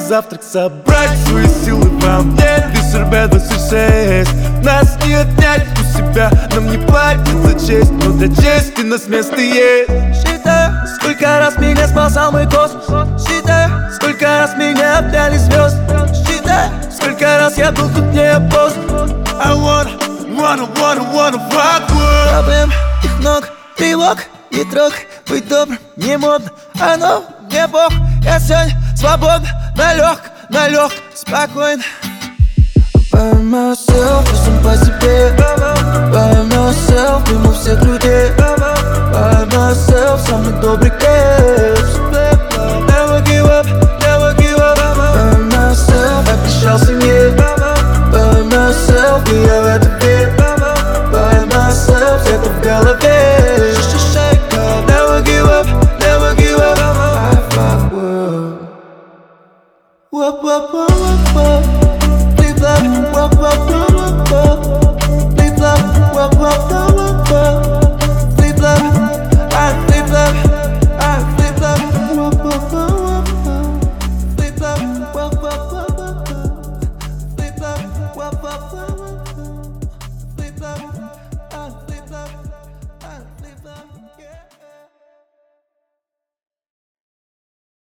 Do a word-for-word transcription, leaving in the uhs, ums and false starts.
завтрак, собрать свои силы во мне. Вечер беда шесть. Нас не отнять у себя, нам не платят за честь, но для чести нас место есть. Считаю, сколько раз меня спасал мой космос. Считаю, сколько раз меня обняли звезды. Считаю, сколько раз я был тут не опознан. I wanna, wanna, wanna, wanna fuck world. Проблем, их много, тревог, не трогай. Быть добрым не модно, оно мне бог. Я сегодня свободен, налег, налег, спокойно. By myself, я сам по себе. By myself, мимо всех людей. By myself, самый добрый кэпс. Never give up, never give up. By myself, обещал семье. By myself, и я в это верю. By myself, это в голове. Never give up, never give up. I fuck world. Whoop, whoop, whoop.